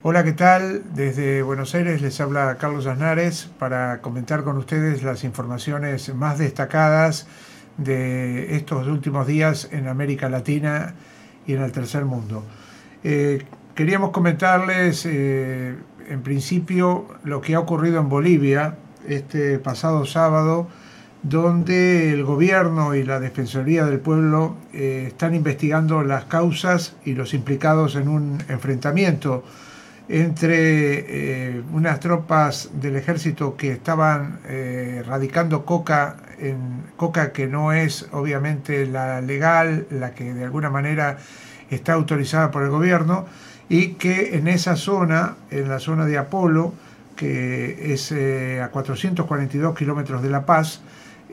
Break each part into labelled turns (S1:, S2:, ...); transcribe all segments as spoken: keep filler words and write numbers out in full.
S1: Hola, ¿qué tal? Desde Buenos Aires les habla Carlos Aznares para comentar con ustedes las informaciones más destacadas de estos últimos días en América Latina y en el tercer mundo. Eh, queríamos comentarles eh, en principio lo que ha ocurrido en Bolivia este pasado sábado, donde el gobierno y la Defensoría del Pueblo eh, están investigando las causas y los implicados en un enfrentamiento entre eh, unas tropas del ejército que estaban eh, radicando coca, en, coca que no es obviamente la legal, la que de alguna manera está autorizada por el gobierno, y que en esa zona, en la zona de Apolo, que es eh, a cuatrocientos cuarenta y dos kilómetros de La Paz,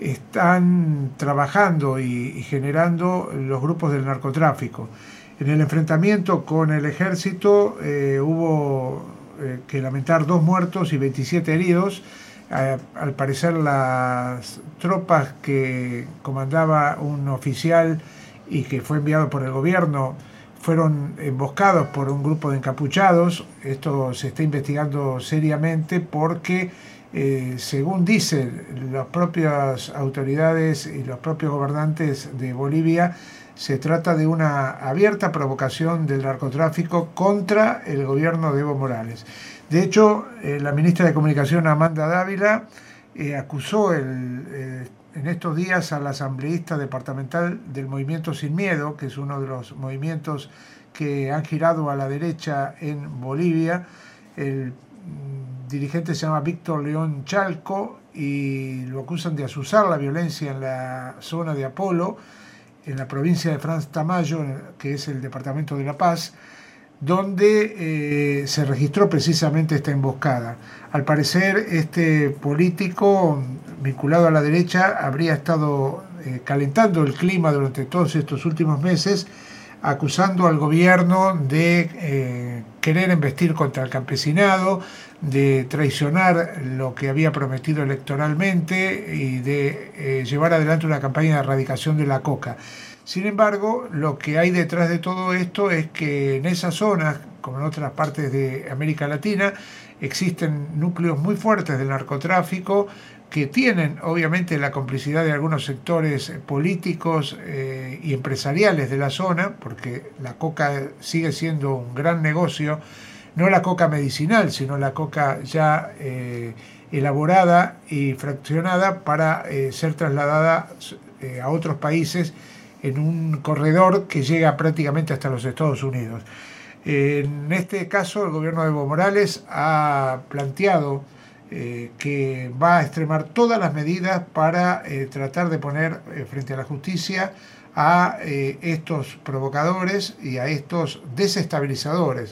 S1: están trabajando y, y generando los grupos del narcotráfico. En el enfrentamiento con el ejército eh, hubo eh, que lamentar dos muertos y veintisiete heridos. Eh, al parecer las tropas que comandaba un oficial y que fue enviado por el gobierno fueron emboscados por un grupo de encapuchados. Esto se está investigando seriamente porque, eh, según dicen las propias autoridades y los propios gobernantes de Bolivia, se trata de una abierta provocación del narcotráfico contra el gobierno de Evo Morales. De hecho, eh, la ministra de Comunicación, Amanda Dávila, eh, acusó el, eh, en estos días al asambleísta departamental del Movimiento Sin Miedo, que es uno de los movimientos que han girado a la derecha en Bolivia. El mm, dirigente se llama Víctor León Chalco y lo acusan de azuzar la violencia en la zona de Apolo, en la provincia de Franz Tamayo, que es el departamento de La Paz, donde eh, se registró precisamente esta emboscada. Al parecer, este político vinculado a la derecha habría estado eh, calentando el clima durante todos estos últimos meses, acusando al gobierno de eh, querer embestir contra el campesinado, de traicionar lo que había prometido electoralmente y de eh, llevar adelante una campaña de erradicación de la coca. Sin embargo, lo que hay detrás de todo esto es que en esas zonas, como en otras partes de América Latina, existen núcleos muy fuertes del narcotráfico que tienen obviamente la complicidad de algunos sectores políticos eh, y empresariales de la zona, porque la coca sigue siendo un gran negocio, no la coca medicinal, sino la coca ya eh, elaborada y fraccionada para eh, ser trasladada eh, a otros países en un corredor que llega prácticamente hasta los Estados Unidos. En este caso, el gobierno de Evo Morales ha planteado eh, que va a extremar todas las medidas para eh, tratar de poner eh, frente a la justicia a eh, estos provocadores y a estos desestabilizadores.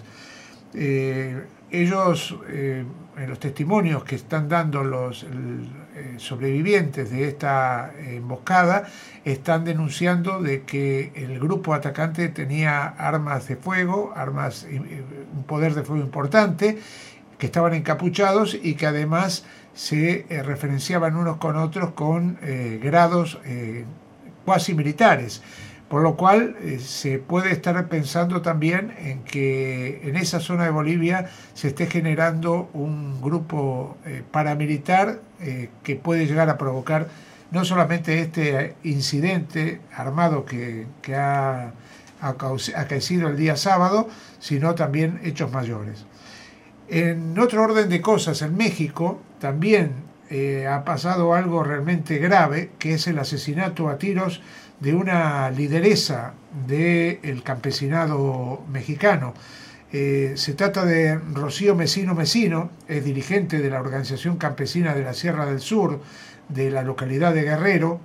S1: Eh, ellos, eh, en los testimonios que están dando los eh, sobrevivientes de esta emboscada, están denunciando de que el grupo atacante tenía armas de fuego, armas, un poder de fuego importante, que estaban encapuchados y que además se eh, referenciaban unos con otros con eh, grados eh, cuasi militares. Por lo cual eh, se puede estar pensando también en que en esa zona de Bolivia se esté generando un grupo eh, paramilitar eh, que puede llegar a provocar no solamente este incidente armado que, que ha acaecido el día sábado, sino también hechos mayores. En otro orden de cosas, en México también eh, ha pasado algo realmente grave, que es el asesinato a tiros de una lideresa del campesinado mexicano. Eh, se trata de Rocío Mesino Mesino, es dirigente de la Organización Campesina de la Sierra del Sur, de la localidad de Guerrero.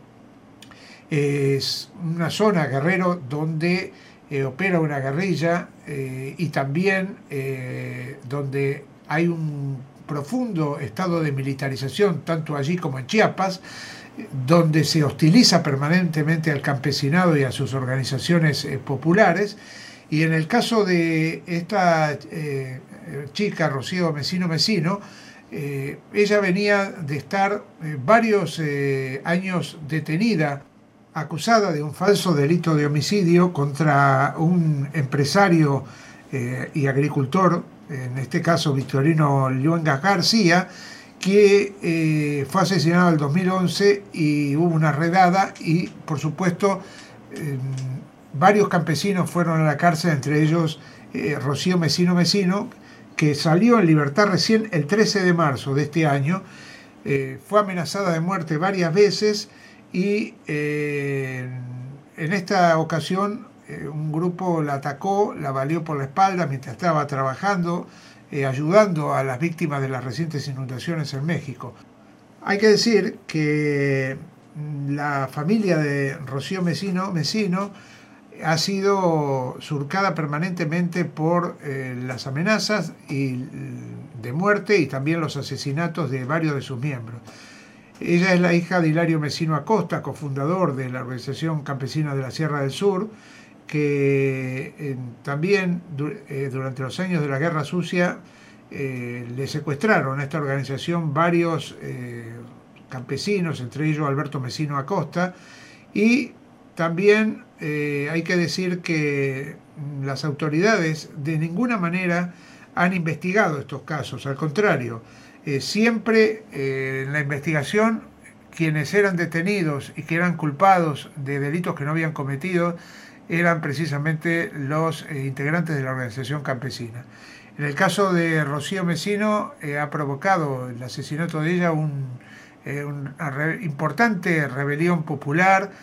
S1: Es una zona, Guerrero, donde eh, opera una guerrilla eh, y también eh, donde hay un profundo estado de militarización, tanto allí como en Chiapas, donde se hostiliza permanentemente al campesinado y a sus organizaciones eh, populares. Y en el caso de esta eh, chica, Rocío Mesino Mesino, eh, ella venía de estar eh, varios eh, años detenida, acusada de un falso delito de homicidio contra un empresario eh, y agricultor en este caso Victorino Luengas García, que eh, fue asesinado en el dos mil once y hubo una redada y, por supuesto, eh, varios campesinos fueron a la cárcel, entre ellos eh, Rocío Mesino Mesino, que salió en libertad recién el trece de marzo de este año. Eh, fue amenazada de muerte varias veces y eh, en esta ocasión eh, un grupo la atacó, la baleó por la espalda mientras estaba trabajando, eh, ayudando a las víctimas de las recientes inundaciones en México. Hay que decir que la familia de Rocío Mesino Mesino ha sido surcada permanentemente por eh, las amenazas y, de muerte y también los asesinatos de varios de sus miembros. Ella es la hija de Hilario Mesino Acosta, cofundador de la Organización Campesina de la Sierra del Sur, que eh, también eh, durante los años de la Guerra Sucia eh, le secuestraron a esta organización varios eh, campesinos, entre ellos Alberto Mesino Acosta, y también eh, hay que decir que las autoridades de ninguna manera han investigado estos casos, al contrario, eh, siempre eh, en la investigación quienes eran detenidos y que eran culpados de delitos que no habían cometido eran precisamente los eh, integrantes de la organización campesina. En el caso de Rocío Mesino eh, ha provocado el asesinato de ella un, eh, una re, importante rebelión popular.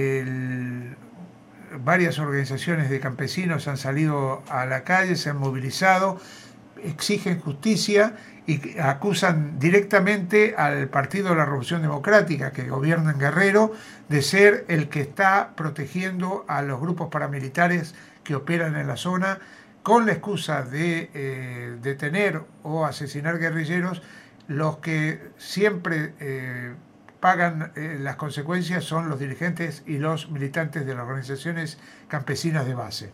S1: El, varias organizaciones de campesinos han salido a la calle, se han movilizado, exigen justicia y acusan directamente al Partido de la Revolución Democrática, que gobierna en Guerrero, de ser el que está protegiendo a los grupos paramilitares que operan en la zona, con la excusa de eh, detener o asesinar guerrilleros. Los que siempre eh, pagan eh, las consecuencias son los dirigentes y los militantes de las organizaciones campesinas de base.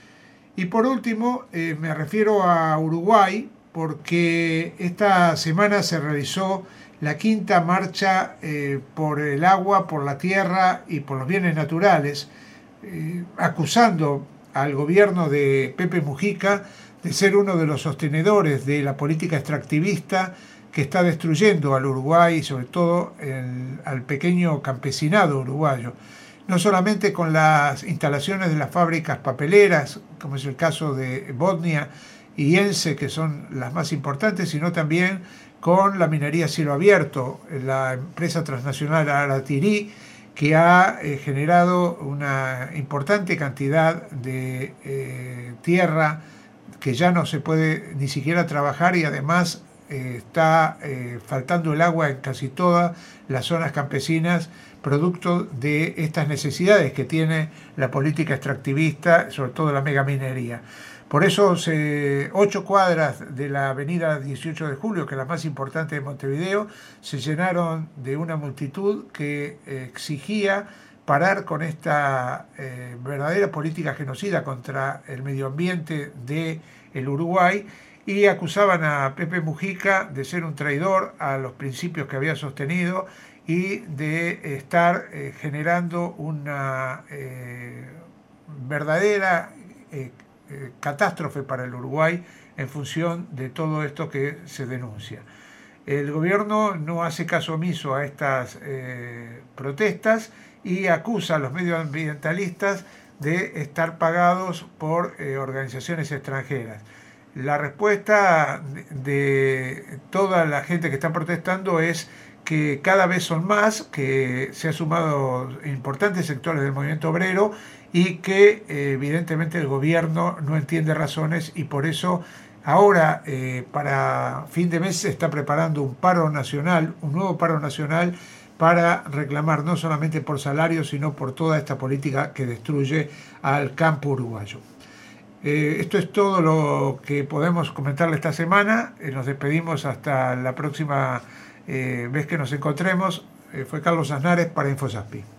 S1: Y por último, eh, me refiero a Uruguay, porque esta semana se realizó la quinta marcha eh, por el agua, por la tierra y por los bienes naturales, eh, acusando al gobierno de Pepe Mujica de ser uno de los sostenedores de la política extractivista que está destruyendo al Uruguay y sobre todo el, al pequeño campesinado uruguayo. No solamente con las instalaciones de las fábricas papeleras, como es el caso de Botnia y ENCE, que son las más importantes, sino también con la minería a cielo abierto, la empresa transnacional Aratirí, que ha eh, generado una importante cantidad de eh, tierra que ya no se puede ni siquiera trabajar y además eh, está eh, faltando el agua en casi todas las zonas campesinas, producto de estas necesidades que tiene la política extractivista, sobre todo la megaminería. Por eso, se, ocho cuadras de la avenida dieciocho de julio, que es la más importante de Montevideo, se llenaron de una multitud que eh, exigía parar con esta eh, verdadera política genocida contra el medio ambiente del Uruguay y acusaban a Pepe Mujica de ser un traidor a los principios que había sostenido y de estar eh, generando una eh, verdadera eh, eh, catástrofe para el Uruguay en función de todo esto que se denuncia. El gobierno no hace caso omiso a estas eh, protestas y acusa a los medioambientalistas de estar pagados por eh, organizaciones extranjeras. La respuesta de toda la gente que está protestando es que cada vez son más, que se han sumado importantes sectores del movimiento obrero y que eh, evidentemente el gobierno no entiende razones y por eso ahora eh, para fin de mes se está preparando un paro nacional, un nuevo paro nacional para reclamar no solamente por salarios sino por toda esta política que destruye al campo uruguayo. Eh, esto es todo lo que podemos comentarle esta semana. Eh, nos despedimos hasta la próxima eh, vez que nos encontremos. Eh, fue Carlos Aznares para InfoSaspi.